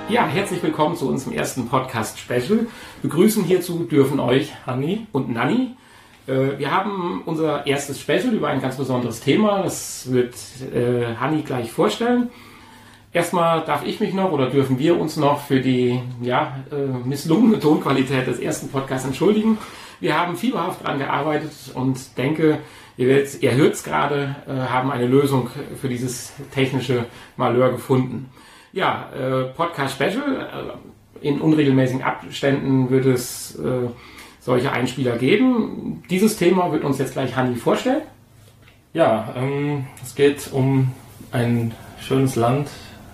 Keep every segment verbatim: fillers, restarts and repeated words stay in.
Ja, herzlich willkommen zu unserem ersten Podcast-Special. Begrüßen hierzu dürfen euch Hanni und Nanni. Wir haben unser erstes Special über ein ganz besonderes Thema. Das wird äh, Hanni gleich vorstellen. Erstmal darf ich mich noch oder dürfen wir uns noch für die ja, äh, misslungene Tonqualität des ersten Podcasts entschuldigen. Wir haben fieberhaft daran gearbeitet und denke, ihr, werdet, ihr hört es gerade, äh, haben eine Lösung für dieses technische Malheur gefunden. Ja, äh, Podcast-Special. Äh, in unregelmäßigen Abständen wird es äh, solche Einspieler geben. Dieses Thema wird uns jetzt gleich Hanni vorstellen. Ja, ähm, es geht um ein schönes Land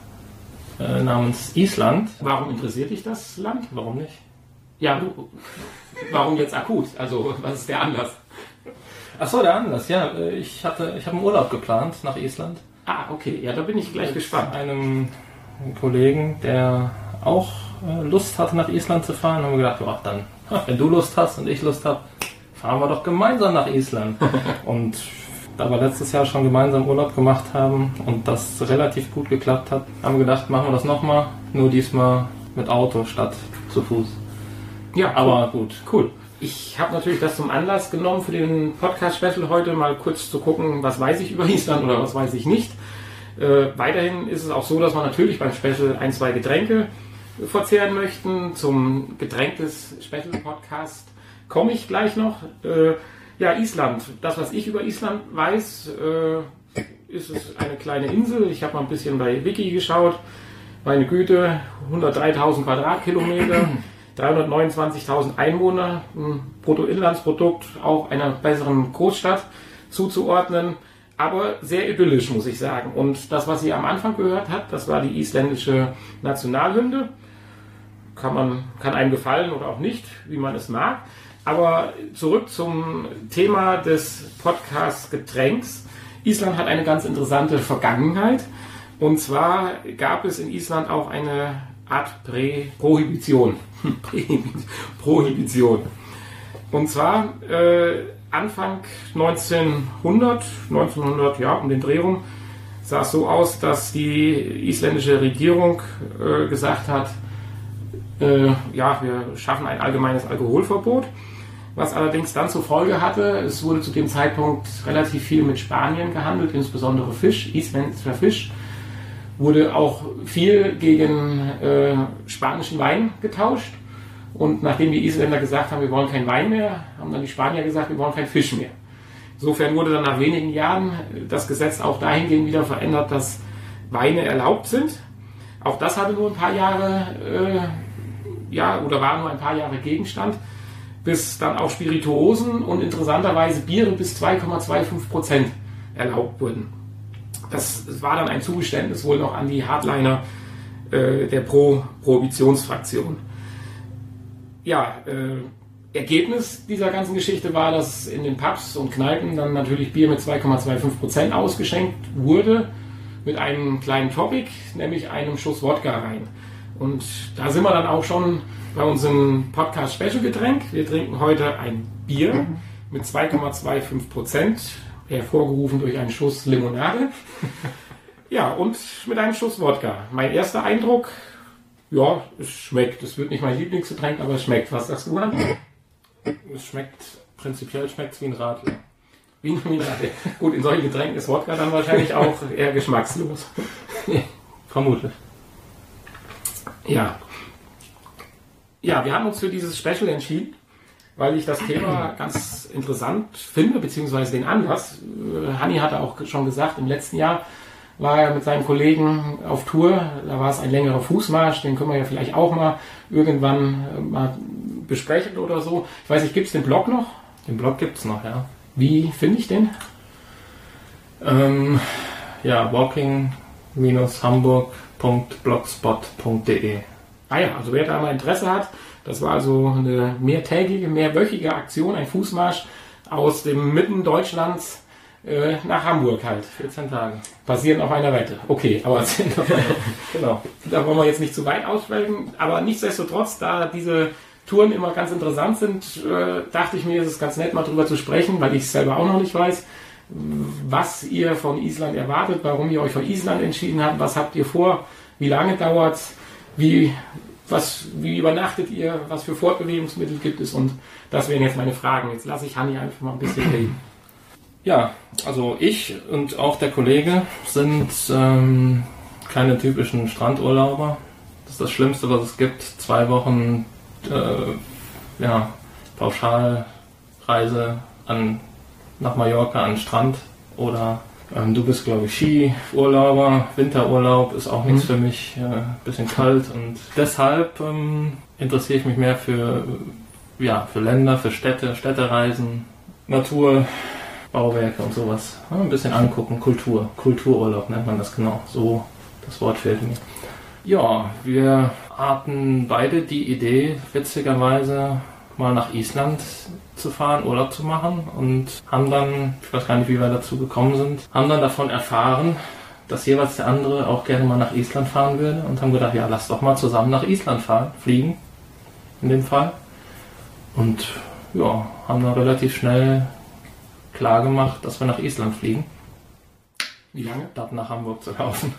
äh, namens Island. Warum interessiert dich das Land? Warum nicht? Ja, du, warum jetzt akut? Also, was ist der Anlass? Ach so, der Anlass, ja. Ich hatte, ich habe einen Urlaub geplant nach Island. Ah, okay. Ja, da bin ich gleich Mit gespannt. einem Kollegen, der auch äh, Lust hatte, nach Island zu fahren, haben wir gedacht, ja, dann, wenn du Lust hast und ich Lust habe, fahren wir doch gemeinsam nach Island. Und da wir letztes Jahr schon gemeinsam Urlaub gemacht haben und das relativ gut geklappt hat, haben wir gedacht, machen wir das nochmal, nur diesmal mit Auto statt zu Fuß. Ja, aber gut. Cool. Ich habe natürlich das zum Anlass genommen für den Podcast-Special heute, mal kurz zu gucken, was weiß ich über Island oder was weiß ich nicht. Äh, weiterhin ist es auch so, dass wir natürlich beim Special ein, zwei Getränke verzehren möchten. Zum Getränk des Special-Podcast komme ich gleich noch. Äh, ja, Island. Das, was ich über Island weiß, äh, ist es eine kleine Insel. Ich habe mal ein bisschen bei Wiki geschaut. Meine Güte, hundertdreitausend Quadratkilometer, dreihundertneunundzwanzigtausend Einwohner, ein Bruttoinlandsprodukt auch einer besseren Großstadt zuzuordnen. Aber sehr idyllisch, muss ich sagen. Und das, was ihr am Anfang gehört habt, das war die isländische Nationalhymne. Kann man, kann einem gefallen oder auch nicht, wie man es mag. Aber zurück zum Thema des Podcast-Getränks. Island hat eine ganz interessante Vergangenheit. Und zwar gab es in Island auch eine Art Prä- Prohibition. Prohibition. Und zwar äh, Anfang neunzehnhundert, neunzehnhundert, ja, um den Dreh rum, sah es so aus, dass die isländische Regierung äh, gesagt hat, äh, ja, wir schaffen ein allgemeines Alkoholverbot, was allerdings dann zur Folge hatte, es wurde zu dem Zeitpunkt relativ viel mit Spanien gehandelt, insbesondere Fisch, isländischer Fisch, wurde auch viel gegen äh, spanischen Wein getauscht. Und nachdem die Isländer gesagt haben, wir wollen keinen Wein mehr, haben dann die Spanier gesagt, wir wollen keinen Fisch mehr. Insofern wurde dann nach wenigen Jahren das Gesetz auch dahingehend wieder verändert, dass Weine erlaubt sind. Auch das hatte nur ein paar Jahre, äh, ja, oder war nur ein paar Jahre Gegenstand, bis dann auch Spirituosen und interessanterweise Biere bis zwei Komma fünfundzwanzig Prozent erlaubt wurden. Das, das war dann ein Zugeständnis wohl noch an die Hardliner äh, der Pro-Prohibitionsfraktion. Ja, äh, Ergebnis dieser ganzen Geschichte war, dass in den Pubs und Kneipen dann natürlich Bier mit zwei Komma fünfundzwanzig Prozent ausgeschenkt wurde, mit einem kleinen Topic, nämlich einem Schuss Wodka rein. Und da sind wir dann auch schon bei unserem Podcast-Special-Getränk. Wir trinken heute ein Bier mit zwei Komma fünfundzwanzig Prozent, hervorgerufen durch einen Schuss Limonade. Ja, und mit einem Schuss Wodka. Mein erster Eindruck... Ja, es schmeckt. Es wird nicht mein Lieblingsgetränk, aber es schmeckt. Was sagst du, Hans? Es schmeckt, prinzipiell schmeckt es wie ein Radler. Wie ein Radler. Gut, in solchen Getränken ist Wodka dann wahrscheinlich auch eher geschmackslos. Vermutlich. Ja. Ja, wir haben uns für dieses Special entschieden, weil ich das Thema ganz interessant finde, beziehungsweise den Anlass. Hanni hatte auch schon gesagt, im letzten Jahr war er mit seinen Kollegen auf Tour, da war es ein längerer Fußmarsch, den können wir ja vielleicht auch mal irgendwann mal besprechen oder so. Ich weiß nicht, gibt es den Blog noch? Den Blog gibt es noch, ja. Wie finde ich den? Ähm, ja, walking Bindestrich hamburg Punkt blogspot Punkt de. Ah ja, also wer da mal Interesse hat, das war also eine mehrtägige, mehrwöchige Aktion, ein Fußmarsch aus dem Mitten Deutschlands äh, nach Hamburg halt. vierzehn Tage. Basierend auf einer Wette. Okay, aber genau. Da wollen wir jetzt nicht zu weit ausschweifen, aber nichtsdestotrotz, da diese Touren immer ganz interessant sind, äh, dachte ich mir, es ist ganz nett, mal drüber zu sprechen, weil ich es selber auch noch nicht weiß, was ihr von Island erwartet, warum ihr euch für Island entschieden habt, was habt ihr vor, wie lange dauert es, wie, was, wie übernachtet ihr? Was für Fortbewegungsmittel gibt es? Und das wären jetzt meine Fragen. Jetzt lasse ich Hanni einfach mal ein bisschen reden. Ja, also ich und auch der Kollege sind ähm, keine typischen Strandurlauber. Das ist das Schlimmste, was es gibt. Zwei Wochen äh, ja, Pauschalreise an, nach Mallorca an den Strand. Oder ähm, du bist, glaube ich, Skiurlauber. Winterurlaub ist auch nichts mhm. für mich. Ein äh, bisschen kalt. Und deshalb ähm, interessiere ich mich mehr für, ja, für Länder, für Städte, Städtereisen, Natur. Bauwerke und sowas. Ja, ein bisschen angucken, Kultur. Kultururlaub nennt man das genau. So, das Wort fehlt mir. Ja, wir hatten beide die Idee, witzigerweise mal nach Island zu fahren, Urlaub zu machen und haben dann, ich weiß gar nicht, wie wir dazu gekommen sind, haben dann davon erfahren, dass jeweils der andere auch gerne mal nach Island fahren würde und haben gedacht, ja, lass doch mal zusammen nach Island fahren, fliegen, in dem Fall. Und ja, haben dann relativ schnell klar gemacht, dass wir nach Island fliegen. Wie lange? Statt nach Hamburg zu laufen.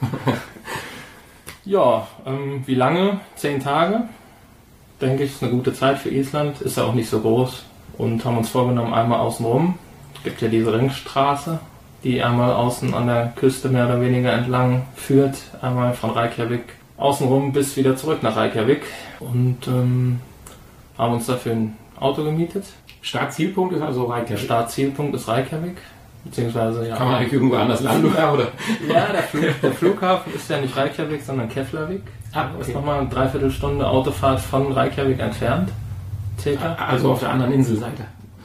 ja, ähm, wie lange? Zehn Tage. Denke ich, ist eine gute Zeit für Island. Ist ja auch nicht so groß. Und haben uns vorgenommen, einmal außen rum. Es gibt ja diese Ringstraße, die einmal außen an der Küste mehr oder weniger entlang führt. Einmal von Reykjavik außenrum bis wieder zurück nach Reykjavik. Und ähm, haben uns dafür ein Auto gemietet. Startzielpunkt ist also Reykjavik. Startzielpunkt ist Reykjavik, beziehungsweise ja. Kann man eigentlich irgendwo anders landen, oder? Ja, der, Flug, der Flughafen ist ja nicht Reykjavik, sondern Keflavik. Ah, okay. Das ist nochmal eine Dreiviertelstunde Autofahrt von Reykjavik entfernt. Circa. Also auf der anderen Inselseite.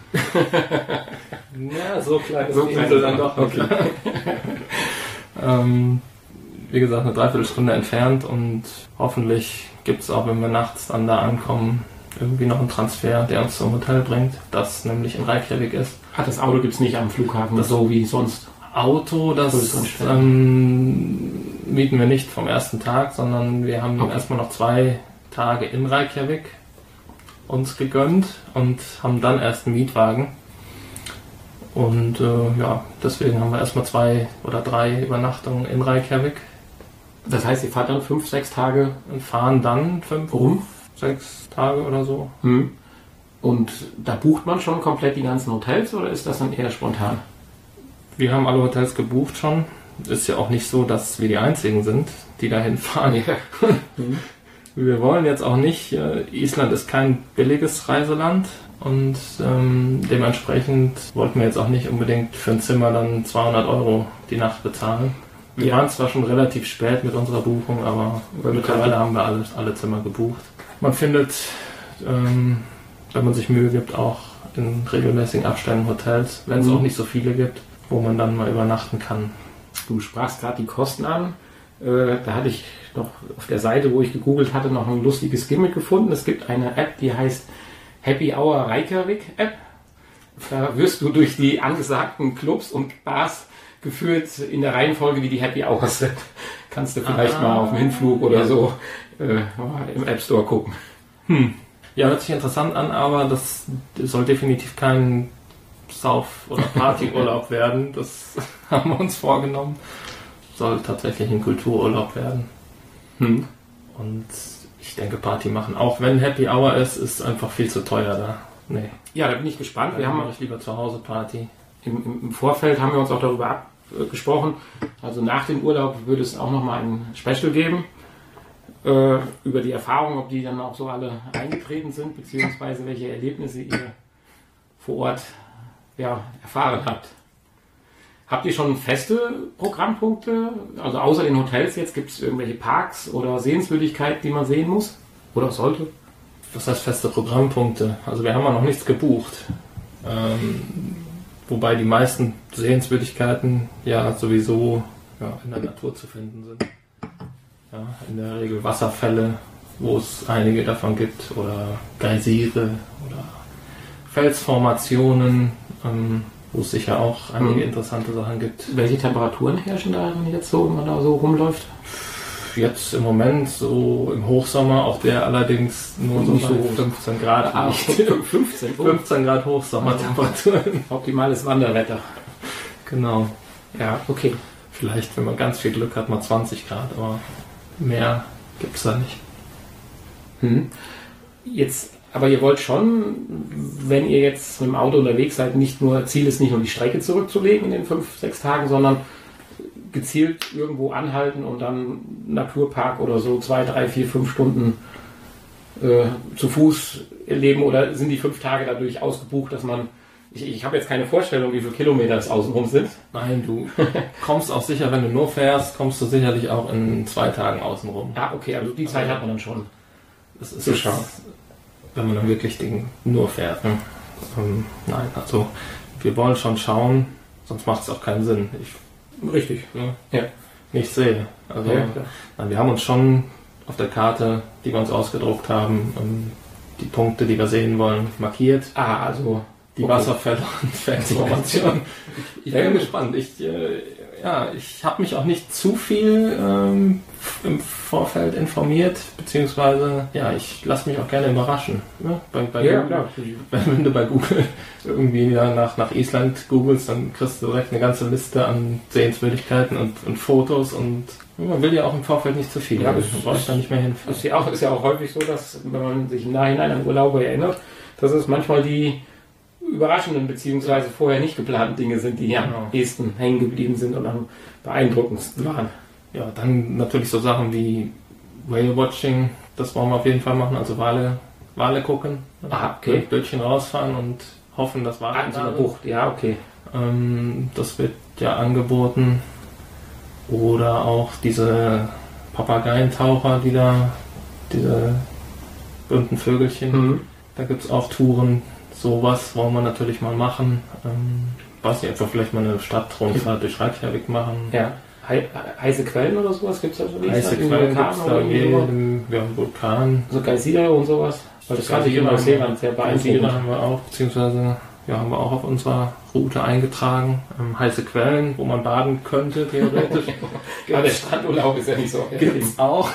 Ja, so klein ist so die Insel dann doch. Okay. ähm, wie gesagt, eine Dreiviertelstunde entfernt und hoffentlich gibt es auch, wenn wir nachts dann da ankommen, irgendwie noch einen Transfer, der uns zum Hotel bringt, das nämlich in Reykjavik ist. Ach, das Auto gibt es nicht am Flughafen, das so wie sonst? Auto, das ähm, mieten wir nicht vom ersten Tag, sondern wir haben okay. erstmal noch zwei Tage in Reykjavik uns gegönnt und haben dann erst einen Mietwagen. Und äh, ja, deswegen haben wir erstmal zwei oder drei Übernachtungen in Reykjavik. Das heißt, ihr fahrt dann fünf, sechs Tage und fahren dann fünf, rum? sechs Tage oder so. Hm. Und da bucht man schon komplett die ganzen Hotels oder ist das dann eher spontan? Wir haben alle Hotels gebucht schon. Ist ja auch nicht so, dass wir die Einzigen sind, die dahin fahren. Ja. mhm. Wir wollen jetzt auch nicht, äh, Island ist kein billiges Reiseland und ähm, dementsprechend wollten wir jetzt auch nicht unbedingt für ein Zimmer dann zweihundert Euro die Nacht bezahlen. Wir ja. waren zwar schon relativ spät mit unserer Buchung, aber mittlerweile haben wir alle, alle Zimmer gebucht. Man findet, ähm, wenn man sich Mühe gibt, auch in regelmäßigen Abständen Hotels, wenn es mhm. auch nicht so viele gibt, wo man dann mal übernachten kann. Du sprachst gerade die Kosten an. Äh, da hatte ich noch auf der Seite, wo ich gegoogelt hatte, noch ein lustiges Gimmick gefunden. Es gibt eine App, die heißt Happy Hour Reykjavik App. Da wirst du durch die angesagten Clubs und Bars geführt in der Reihenfolge, wie die Happy Hours sind. Kannst du vielleicht ah, mal auf dem Hinflug oder ja. so äh, im App Store gucken. Hm. Ja, hört sich interessant an, aber das soll definitiv kein Sauf- oder Partyurlaub werden. Das haben wir uns vorgenommen. Soll tatsächlich ein Kultururlaub werden. Hm. Und ich denke, Party machen, auch wenn Happy Hour ist, ist einfach viel zu teuer da. Nee. Ja, da bin ich gespannt. Da wir haben ich lieber zu Hause Party. Im, Im Vorfeld haben wir uns auch darüber abgesprochen. Also nach dem Urlaub würde es auch nochmal ein Special geben. Äh, über die Erfahrungen, ob die dann auch so alle eingetreten sind, beziehungsweise welche Erlebnisse ihr vor Ort ja, erfahren habt. Habt ihr schon feste Programmpunkte? Also außer den Hotels jetzt, gibt es irgendwelche Parks oder Sehenswürdigkeiten, die man sehen muss oder sollte? Was heißt feste Programmpunkte? Also wir haben ja noch nichts gebucht. Ähm, wobei die meisten Sehenswürdigkeiten ja sowieso ja, in der Natur zu finden sind. Ja, in der Regel Wasserfälle, wo es einige davon gibt, oder Geysire oder Felsformationen, ähm, wo es sicher auch einige mhm. interessante Sachen gibt. Welche Temperaturen herrschen da jetzt so, wenn man da so rumläuft? Jetzt im Moment so im Hochsommer, auch der allerdings nur so, so fünfzehn Grad. Ah, fünfzehn, oh. fünfzehn Grad Hochsommertemperaturen. Optimales Wanderwetter. Genau. Ja, okay. Vielleicht, wenn man ganz viel Glück hat, mal zwanzig Grad, aber mehr gibt es da nicht. Hm. Jetzt, aber ihr wollt schon, wenn ihr jetzt mit dem Auto unterwegs seid, nicht nur, Ziel ist nicht nur die Strecke zurückzulegen in den fünf, sechs Tagen, sondern gezielt irgendwo anhalten und dann Naturpark oder so zwei, drei, vier, fünf Stunden äh, zu Fuß erleben, oder sind die fünf Tage dadurch ausgebucht, dass man, ich, ich habe jetzt keine Vorstellung, wie viele Kilometer es außenrum sind. Nein, du kommst auch sicher, wenn du nur fährst, kommst du sicherlich auch in zwei Tagen außenrum. Ah, okay, also die Zeit also, hat man dann schon. Das ist jetzt, wenn man dann wirklich den nur fährt. Ne? Ähm, nein, also wir wollen schon schauen, sonst macht es auch keinen Sinn. Ich, Richtig. Ne, ja. Nicht sehe. Also ja, nein, wir haben uns schon auf der Karte, die wir uns ausgedruckt haben, ähm, die Punkte, die wir sehen wollen, markiert. Ah, also die okay. Wasserfälle und Felsformationen. Ich bin gespannt. Ich, äh, ja, ich habe mich auch nicht zu viel ähm, im Vorfeld informiert, beziehungsweise ja, ich lasse mich auch gerne überraschen. Ne? Bei, bei ja, Google, klar. Wenn du bei Google irgendwie ja, nach, nach Island googelst, dann kriegst du direkt eine ganze Liste an Sehenswürdigkeiten und, und Fotos, und man will ja auch im Vorfeld nicht zu viel. Ja, das brauche ich da nicht mehr hinfahren. Ist ja, auch, ist ja auch häufig so, dass, wenn man sich im Nachhinein an Urlaube erinnert, dass es manchmal die überraschenden bzw. vorher nicht geplanten Dinge sind, die am genau. ehesten hängen geblieben sind und am beeindruckendsten waren. Ja, dann natürlich so Sachen wie Whale-Watching, das wollen wir auf jeden Fall machen, also Wale, Wale gucken, ah, okay. Bötchen rausfahren und hoffen, dass Wale ah, in so einer Bucht, ja, okay. Ähm, das wird ja angeboten. Oder auch diese Papageientaucher, die da, diese bunten Vögelchen, mhm. da gibt es auch Touren. Sowas wollen wir natürlich mal machen. Ähm, weiß nicht, einfach vielleicht mal eine Stadtrundfahrt durch Reykjavik machen. Ja. He heiße Quellen oder sowas gibt es da schon? Heiße Quellen gibt es da jedem, wir haben Vulkan. So Geysire und sowas? Weil das kannte ich immer sehr, sehr beeindruckend. Geysire haben wir auch, beziehungsweise ja, haben wir auch auf unserer Route eingetragen. Ähm, heiße Quellen, wo man baden könnte, theoretisch. Ja, der Strandurlaub ist ja nicht so. Gibt's auch.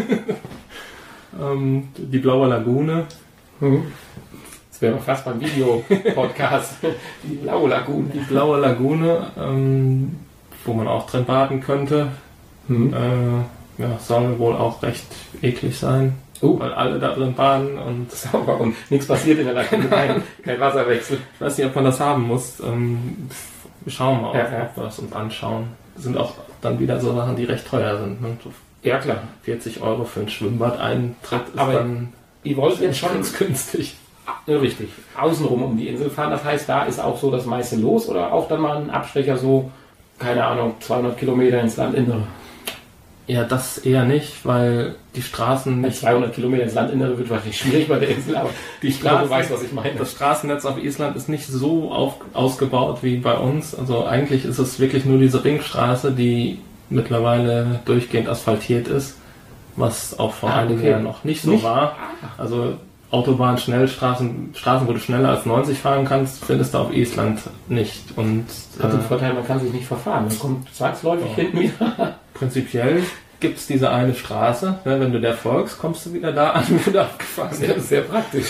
ähm, die Blaue Lagune. Mhm. Das wäre fast beim Video-Podcast. Die Blaue Lagune. Die Blaue Lagune, ähm, wo man auch drin baden könnte. Mhm. Äh, ja, soll wohl auch recht eklig sein. Uh. Weil alle da drin baden und sauber und nichts passiert in der Lagune. Kein, kein Wasserwechsel. Ich weiß nicht, ob man das haben muss. Ähm, schauen wir mal, ja, ob ja. wir es uns anschauen. Das sind auch dann wieder so Sachen, die recht teuer sind. Ne? So ja, klar. vierzig Euro für ein Schwimmbad-Eintritt ist aber dann ihr wollt jetzt schon günstig. Ja, richtig. Außenrum um die Insel fahren. Das heißt, da ist auch so das meiste los, oder auch dann mal ein Abstecher so, keine Ahnung, zweihundert Kilometer ins Landinnere? Ja, das eher nicht, weil die Straßen nicht... zweihundert Kilometer ins Landinnere wird wahrscheinlich schwierig bei der Insel, aber die Straße, du weißt, was ich meine. Das Straßennetz auf Island ist nicht so auf, ausgebaut wie bei uns. Also eigentlich ist es wirklich nur diese Ringstraße, die mittlerweile durchgehend asphaltiert ist, was auch vor ah, einigen okay. Jahren noch nicht so nicht? war. Also Autobahn, Schnellstraßen, Straßen, wo du schneller als neunzig fahren kannst, findest du auf Island nicht. Und hat den Vorteil, man kann sich nicht verfahren. Man kommt zwangsläufig ja. hinten wieder. Prinzipiell gibt es diese eine Straße. Ne, wenn du der folgst, kommst du wieder da an, wo du abgefahren bist. Das ist sehr praktisch.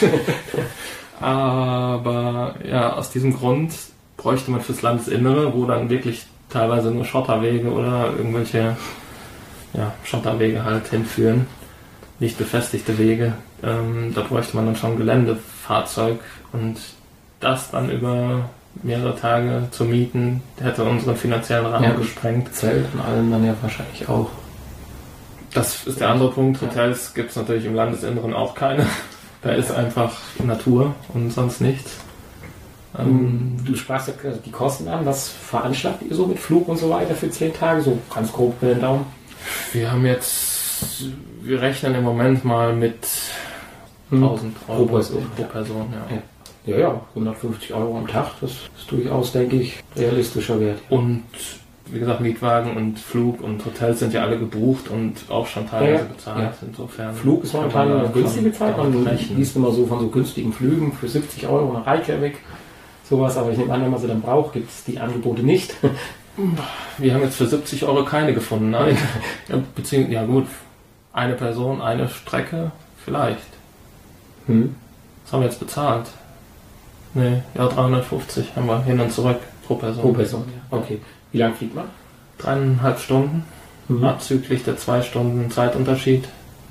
Aber ja, aus diesem Grund bräuchte man fürs Landesinnere, wo dann wirklich teilweise nur Schotterwege oder irgendwelche ja, Schotterwege halt hinführen, nicht befestigte Wege. Ähm, da bräuchte man dann schon ein Geländefahrzeug, und das dann über mehrere Tage zu mieten, hätte unseren finanziellen Rahmen ja, gesprengt. Zelt und allem dann ja wahrscheinlich auch. Das ist der andere Punkt. Hotels gibt es natürlich im Landesinneren auch keine. Da ist einfach Natur und sonst nichts. Ähm, du sprachst ja die Kosten an. Was veranschlagt ihr so mit Flug und so weiter für zehn Tage? So ganz grob für den Daumen. Wir haben jetzt, wir rechnen im Moment mal mit tausend Euro pro Person. Pro Person ja. Ja. Ja, ja, hundertfünfzig Euro am Tag, das ist durchaus, denke ich, realistischer Wert. Und wie gesagt, Mietwagen und Flug und Hotels sind ja alle gebucht und auch schon teilweise ja, bezahlt. Ja. Insofern Flug ist momentan eine günstige Zeit, man liest immer so von so günstigen Flügen für siebzig Euro nach Reykjavik, sowas, aber ich nehme an, wenn man sie dann braucht, gibt es die Angebote nicht. Wir haben jetzt für siebzig Euro keine gefunden, nein. ja, beziehungsweise, ja gut, eine Person, eine Strecke, vielleicht. Hm. Was haben wir jetzt bezahlt? Nee, ja, dreihundertfünfzig haben wir hin und zurück pro Person. Pro Person, ja. Okay. Wie lange fliegt man? Dreieinhalb Stunden, mhm. abzüglich der zwei Stunden Zeitunterschied.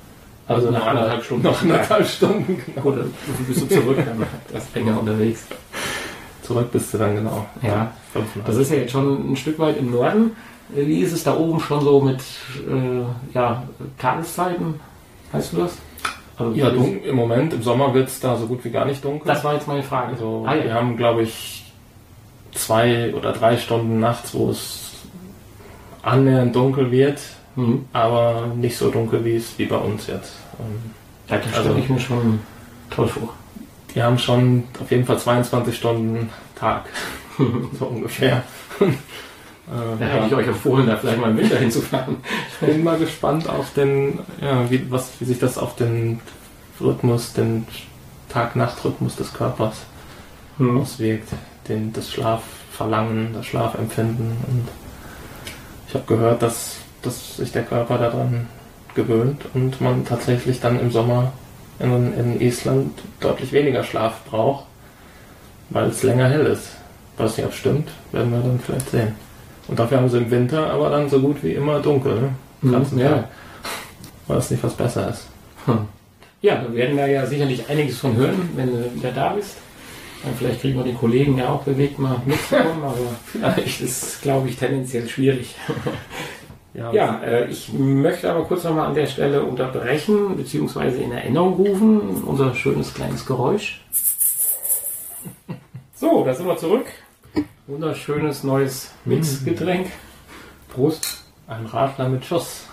Also nach anderthalb Stunden. Noch anderthalb Stunden, genau. Oder bist du zurück, dann das länger unterwegs. Zurück bist du dann, genau. Ja, das ist ja jetzt schon ein Stück weit im Norden. Wie ist es da oben schon so mit äh, ja, Tageszeiten? Weißt du das? Also ja, dunkel, im Moment, im Sommer wird es da so gut wie gar nicht dunkel. Das war jetzt meine Frage. Also, ah, ja. Wir haben, glaube ich, zwei oder drei Stunden nachts, wo es annähernd dunkel wird, mhm. aber nicht so dunkel wie es wie bei uns jetzt. Ja, das stelle ich mir schon toll vor. Wir haben schon auf jeden Fall zweiundzwanzig Stunden Tag, so ungefähr. Da hätte ich euch empfohlen, da vielleicht mal im Winter hinzufahren. Ich bin mal gespannt auf den, ja, wie, was, wie sich das auf den Rhythmus, den Tag-Nacht-Rhythmus des Körpers mhm. auswirkt. Den, das Schlafverlangen, das Schlafempfinden. Und ich habe gehört, dass, dass sich der Körper daran gewöhnt und man tatsächlich dann im Sommer in, in Island deutlich weniger Schlaf braucht, weil es länger hell ist. Ich weiß nicht, ob es stimmt, werden wir dann vielleicht sehen. Und dafür haben sie im Winter aber dann so gut wie immer dunkel, ne? Mhm, ja. Weil es nicht was besser ist. Hm. Ja, da werden wir ja sicherlich einiges von hören, wenn du wieder da bist. Und vielleicht kriegen wir die Kollegen ja auch bewegt, mal mitzukommen, aber vielleicht ist, glaube ich, tendenziell schwierig. Ja, ja äh, ich möchte aber kurz nochmal an der Stelle unterbrechen, beziehungsweise in Erinnerung rufen, unser schönes kleines Geräusch. So, da sind wir zurück. Wunderschönes neues Mixgetränk. Prost. Ein Radler mit Schuss.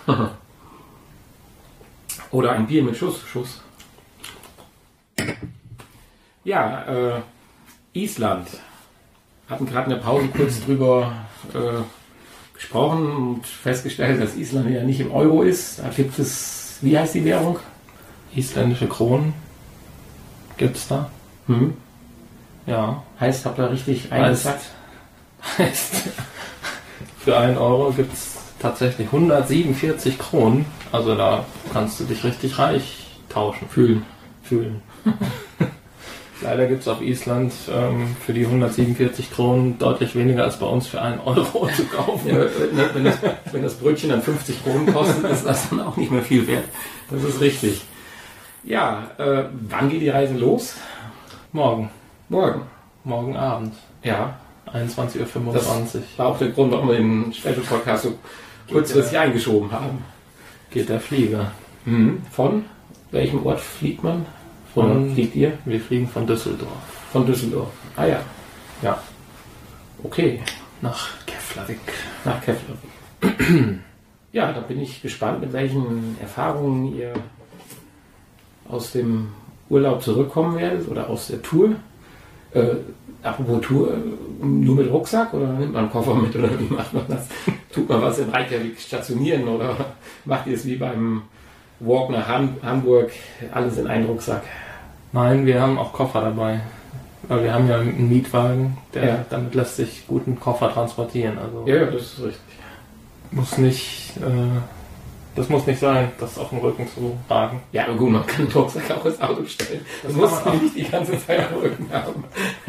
Oder ein Bier mit Schuss. Schuss. Ja, äh, Island. Hatten gerade in der Pause kurz drüber äh, gesprochen und festgestellt, dass Island ja nicht im Euro ist. Da gibt es, wie heißt die Währung? Isländische Kronen gibt es da. Mhm. Ja. Heißt, habt ihr richtig eingesagt? Heißt, für einen Euro gibt es tatsächlich hundertsiebenundvierzig Kronen. Also da kannst du dich richtig reich tauschen. Fühlen. Fühlen. Leider gibt es auf Island ähm, für die hundertsiebenundvierzig Kronen deutlich weniger als bei uns für einen Euro zu kaufen. Ja, wenn, wenn, das, wenn das Brötchen dann fünfzig Kronen kostet, ist das dann auch nicht mehr viel wert. Das ist richtig. Ja, äh, wann geht die Reise los? Morgen. Morgen. Morgen Abend. Ja. einundzwanzig Uhr fünfundzwanzig. Das war auch der Grund, warum wir den Special-Podcast so kurzfristig eingeschoben haben. Geht der Flieger. Mhm. Von welchem Ort fliegt man? Von, Oder fliegt ihr? Wir fliegen von Düsseldorf. Von Düsseldorf. Ah ja. Ja. Okay. Nach Keflavik. Nach Keflavik. Ja, da bin ich gespannt, mit welchen Erfahrungen ihr aus dem Urlaub zurückkommen werdet oder aus der Tour. Äh, apropos Tour, nur mit Rucksack oder nimmt man einen Koffer mit oder wie macht man das? Tut man was in Reykjavik stationieren oder macht ihr es wie beim Walk nach Ham- Hamburg, alles in einen Rucksack? Nein, wir haben auch Koffer dabei. Weil wir haben ja einen Mietwagen, der ja. damit lässt sich gut einen Koffer transportieren. Also ja, das ist richtig. Muss nicht, äh, das muss nicht sein, das auf dem Rücken zu tragen. Ja, aber gut, man kann den Rucksack auch ins Auto stellen. Das, das muss man nicht die ganze Zeit am Rücken haben.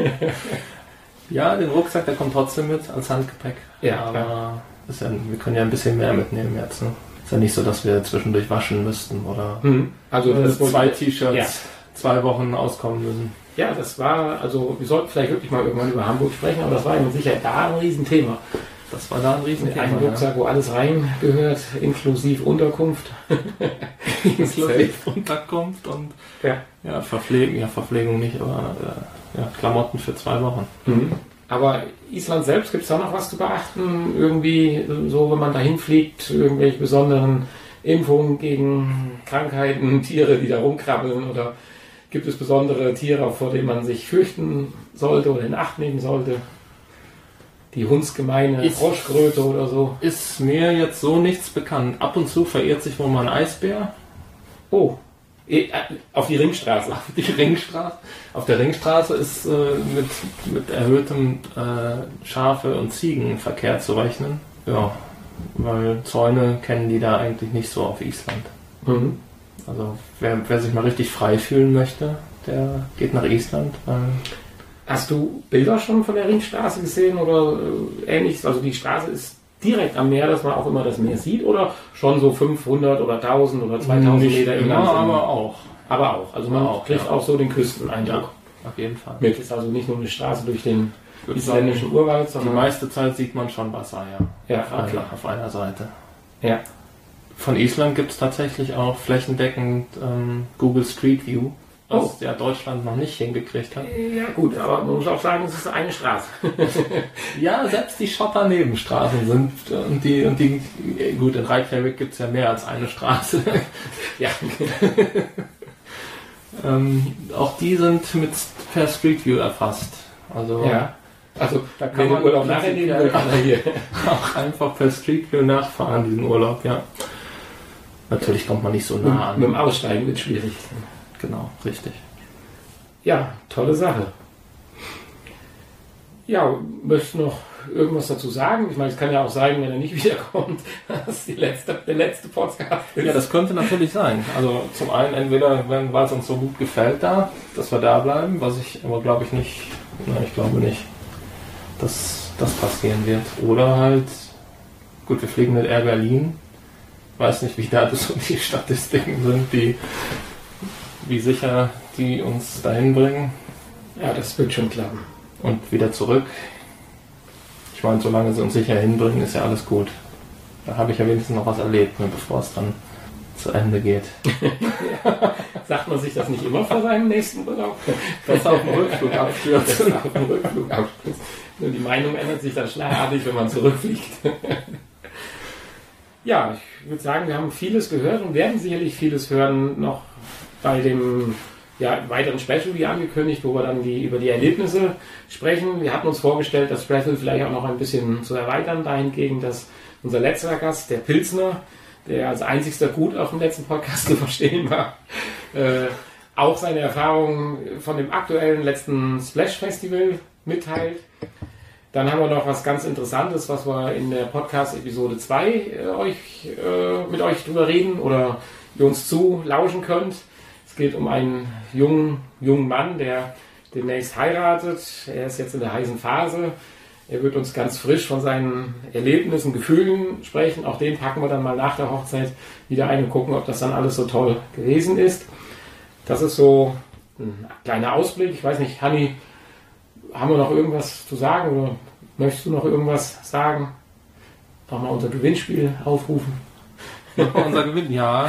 Ja, den Rucksack, der kommt trotzdem mit als Handgepäck. Ja, aber ist ja, wir können ja ein bisschen mehr mitnehmen jetzt. Ne? Ist ja nicht so, dass wir zwischendurch waschen müssten oder mhm. also das zwei T-Shirts ja. zwei Wochen auskommen müssen. Ja, das war, also wir sollten vielleicht wirklich mal irgendwann über Hamburg sprechen, aber das war mit Sicherheit da ein Riesenthema. Das war da ein Riesenthema. Ein Rucksack, ja. Wo alles reingehört, inklusive Unterkunft. inklusive Unterkunft und ja. Ja, Verpflegung, ja Verpflegung nicht, aber äh, ja, Klamotten für zwei Wochen. Mhm. Aber Island selbst, gibt es da noch was zu beachten? Irgendwie so, wenn man dahin fliegt, irgendwelche besonderen Impfungen gegen Krankheiten, Tiere, die da rumkrabbeln, oder gibt es besondere Tiere, vor denen man sich fürchten sollte oder in Acht nehmen sollte? Die hundsgemeine ist, Froschkröte oder so? Ist mir jetzt so nichts bekannt. Ab und zu verirrt sich wohl mal ein Eisbär. Oh, auf die Ringstraße. Auf die Ringstraße. Auf der Ringstraße ist äh, mit, mit erhöhtem äh, Schafe- und Ziegenverkehr zu rechnen. Ja, weil Zäune kennen die da eigentlich nicht so auf Island. Mhm. Also wer, wer sich mal richtig frei fühlen möchte, der geht nach Island. Weil Hast du Bilder schon von der Ringstraße gesehen oder äh, ähnliches? Also die Straße ist direkt am Meer, dass man auch immer das Meer sieht, oder schon so fünfhundert oder tausend oder zweitausend Nicht Meter immer, Land? aber auch. Aber auch. Also man auch, kriegt ja. auch so den Küsteneindruck. Ja, auf jeden Fall. Mit. Ist also nicht nur eine Straße durch den Würde isländischen sagen, Urwald, Die sondern... meiste Zeit sieht man schon Wasser, ja. Ja, auf, okay. einer, auf einer Seite. Ja. Von Island gibt es tatsächlich auch flächendeckend ähm, Google Street View, was Oh. ja Deutschland noch nicht hingekriegt hat. Ja gut, aber man muss auch sagen, es ist eine Straße. Ja, selbst die Schotternebenstraßen sind und die, und die gut, in Reykjavik gibt es ja mehr als eine Straße. Ja. ähm, auch die sind mit per Street View erfasst. Also Ja. Also da kann wenn man man Urlaub nachher nehmen will, kann er hier. auch einfach per Street View nachfahren, diesen Urlaub, ja. Natürlich kommt man nicht so nah an. Mit dem Aussteigen wird schwierig. Genau, richtig. Ja, tolle Sache. Ja, möchtest du noch irgendwas dazu sagen? Ich meine, es kann ja auch sein, wenn er nicht wiederkommt, dass die letzte, der letzte Podcast ist. Ja, das könnte natürlich sein. Also zum einen entweder, wenn, weil es uns so gut gefällt da, dass wir da bleiben, was ich aber glaube ich nicht, nein, ich glaube nicht, dass das passieren wird. Oder halt, gut, wir fliegen mit Air Berlin. Weiß nicht, wie da so die Statistiken sind, die, wie sicher die uns dahin bringen. Ja, das wird schon klappen. Und wieder zurück. Ich meine, solange sie uns sicher hinbringen, ist ja alles gut. Da habe ich ja wenigstens noch was erlebt, ne, bevor es dann zu Ende geht. Ja. Sagt man sich das nicht immer vor seinem nächsten Urlaub? Besser auf dem Rückflug abstürzen. Besser auf dem Rückflug abstürzen. Nur die Meinung ändert sich dann schlagartig, wenn man zurückfliegt. Ja, ich würde sagen, wir haben vieles gehört und werden sicherlich vieles hören noch bei dem ja, weiteren Special, wie angekündigt, wo wir dann die, über die Erlebnisse sprechen. Wir hatten uns vorgestellt, das Special vielleicht auch noch ein bisschen zu erweitern, dahingegen, dass unser letzter Gast, der Pilsner, der als einzigster gut auf dem letzten Podcast zu verstehen war, äh, auch seine Erfahrungen von dem aktuellen letzten Splash Festival mitteilt. Dann haben wir noch was ganz Interessantes, was wir in der Podcast-Episode zwei äh, euch, äh, mit euch drüber reden oder ihr uns zu lauschen könnt. Es geht um einen jungen, jungen Mann, der demnächst heiratet. Er ist jetzt in der heißen Phase. Er wird uns ganz frisch von seinen Erlebnissen, Gefühlen sprechen. Auch den packen wir dann mal nach der Hochzeit wieder ein und gucken, ob das dann alles so toll gewesen ist. Das ist so ein kleiner Ausblick. Ich weiß nicht, Hanni, haben wir noch irgendwas zu sagen oder möchtest du noch irgendwas sagen? Nochmal unser Gewinnspiel aufrufen. Unser Gewinn, ja.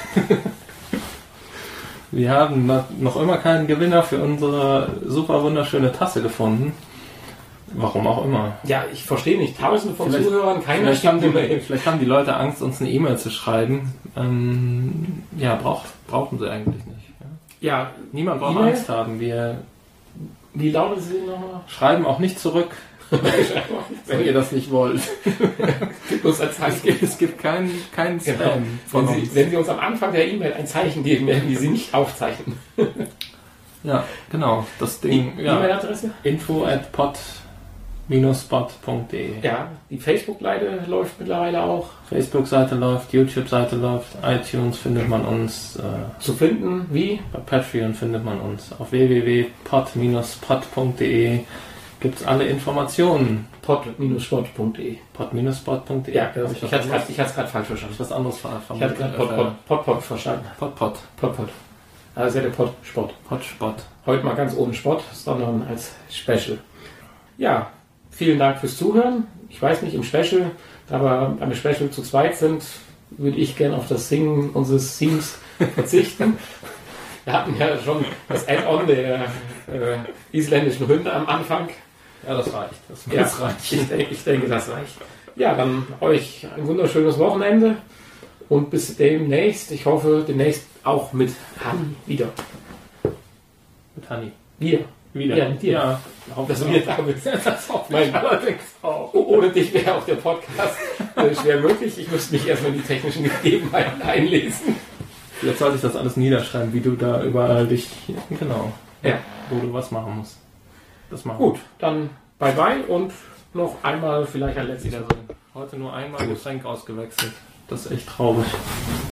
Wir haben noch immer keinen Gewinner für unsere super wunderschöne Tasse gefunden. Warum auch immer. Ja, ich verstehe nicht. Tausende von Vielleicht- Zuhörern, keiner Vielleicht haben, schickt die, eine Mail. vielleicht haben die Leute Angst, uns eine E-Mail zu schreiben. Ähm, ja, braucht, brauchen sie eigentlich nicht. Ja. Ja, Niemand braucht E-Mail? Angst haben. Wir wie lautet sie nochmal? schreiben auch nicht zurück, wenn ihr das nicht wollt. Gib uns ein Es Zeichen. gibt, es gibt keinen keinen Genau. Spam von Wenn Sie, uns. wenn Sie uns am Anfang der E-Mail ein Zeichen geben, werden wir sie nicht aufzeichnen. Ja, genau. Das Ding, E- ja. E-Mail-Adresse? info at pod spot punkt de. Ja, die Facebook-Seite läuft mittlerweile auch. Facebook-Seite läuft, YouTube-Seite läuft, iTunes findet man uns, äh, Zu finden, wie? bei Patreon findet man uns. Auf w w w punkt pod spot punkt de gibt es alle Informationen. pod sport punkt de. pod spot punkt de. Ja, genau. Hab Ich was hatte es anderes- gerade- ich hatte es gerade falsch verstanden. was anderes ver- Ich hatte gerade Pod, Pod, Pod, Pod verstanden. Pod, Pod, Pod, Pod. Also ja, der Pod, Sport. Pod, Spot. Heute mal ganz ohne Sport, sondern als Special. Ja, vielen Dank fürs Zuhören. Ich weiß nicht, im Special, da wir beim Special zu zweit sind, würde ich gerne auf das Singen unseres Themes verzichten. Wir hatten ja schon das Add-on der äh, isländischen Hunde am Anfang. Ja, das reicht. Das muss Ja, reichen. ich, denke, ich denke, das reicht. Ja, dann euch ein wunderschönes Wochenende und bis demnächst. Ich hoffe, demnächst auch mit Han wieder. Mit Hanni. Wir. Wieder. Ja, mit dir. Ja, Dass du wieder da bist. das hoffe Mein- ich allerdings auch. Ohne dich wäre auch der Podcast äh, schwer möglich. Ich müsste mich erstmal in die technischen Gegebenheiten einlesen. Jetzt sollte ich das alles niederschreiben, wie du da überall dich, genau, Ja, wo du was machen musst. Das machen gut. Dann bye bye und noch einmal vielleicht ein letztes wir. Heute nur einmal Getränk ausgewechselt. Das ist echt traurig.